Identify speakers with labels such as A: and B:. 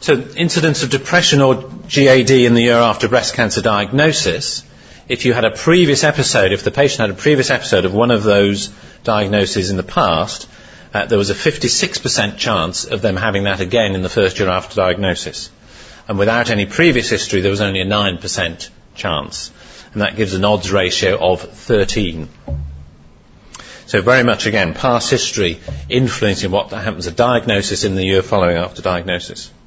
A: So incidence of depression or GAD in the year after breast cancer diagnosis, if you had a previous episode, if the patient had a previous episode of one of those diagnoses in the past, there was a 56% chance of them having that again in the first year after diagnosis. And without any previous history, there was only a 9% chance. And that gives an odds ratio of 13. So very much, again, past history influencing what happens at diagnosis in the year following after diagnosis.